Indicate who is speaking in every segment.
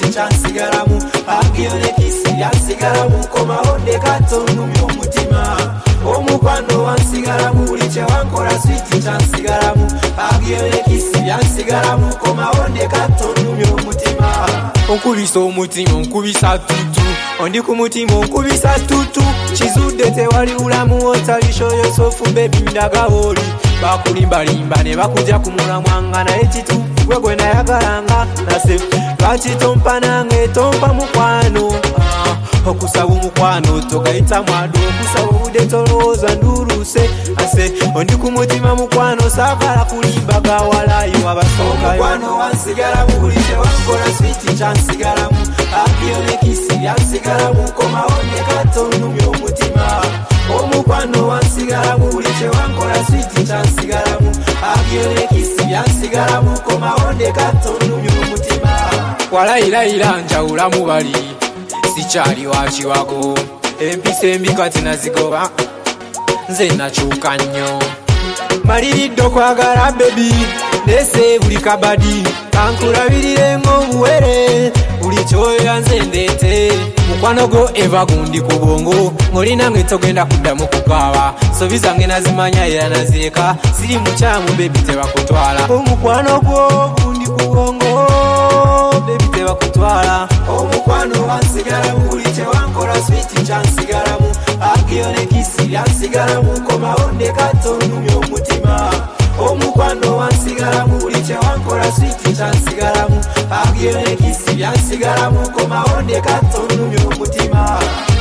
Speaker 1: chansigalamu agiyone kisi yansigalamu komahonde katondu myomutima omukwano wansigalamu buli kyewankola switi chansigalamu agiyone kisi yansigalamu komahonde katondu myomutima onkubisa omutima onkubisa tutu ondi ku mutima onkubisa tutu kizudde tewali bulamu otalishoyo sofu bebi ndagaboli bakulimbalimba ne bakuja kumulamwanga naye kituufu gwe gwe nayagalanga nase lwaki tompa nange tompa mukwano okusaba omukwano togayita mwado okusaba obudde tolowooza nduluse ase ondi ku mutima mukwano saagala kulimbaga walayo abasookayo omukwano wansigalamu buli kyewankola switi kyansigalamu agiyone kisi yansigalamu komahonde katonumya omutima omukwano wansigalamu buli kyewankola switi kyansigalamu agiyone kisi yansigalamu komahonde katonumya omutima walayirayira njawulamu bali sikyali wakiwago empisa embi kati nazigoba nze nakyuka nnyo maliridde okwagala bebi nese buli kabadi kankulabirire ng'obuwere buli kyoyo nze ndeete mukwano gwo eva gundi ku bwongo ng'olinange togenda kuddamu kukaaba sobi zange nazimanya era nazieka siri mukyamu bebi tebakutwala omukwano gwo gundi ku bwongo bebi tebakutwala omukwano wansigalamu buli kyewankola switi kyansigalamu agiyone kisi yansigalamu komahonde katonumya omutima omukwano wansigalamu buli kyewankola switi kyansigalamu agiyone kisi yansigalamu komahonde katonumya omutima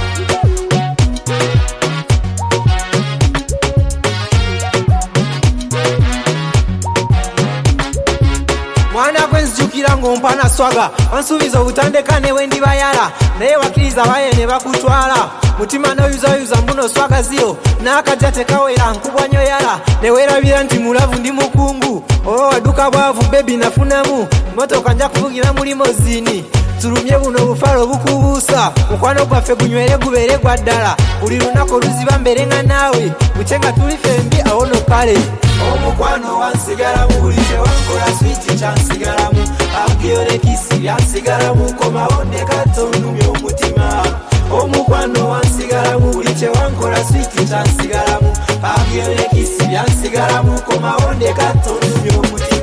Speaker 1: mwana gwenzijukira ng'ompana swaga wansuubiza obutandeka ne wendibayala naye wakiriza baye ne bakutwala mutima noyuzayuza mbuno swaga ziro n'akajja tekawera nkubwa nyo yala ne weerabira nti mulavu ndi mukungu oba waduka bwavu bebi nafunamu motoka nja kuvugira mu limozini tulumye buno obufalo bukubuusa mukwano gwaffe gunywere gubeere gwa ddala buli lunaku oluziba mberenga naawe bukyenga tuli fembi awono kale omukwano wansigalamu buli kyewankola switi kyansigalamu agiyone kisi yansigalamu komahonde katonumya omutima omukwano wansigalamu buli kyewankola switi kyansigalamu agiyone kisi yansigalamu komahonde katonumya omutima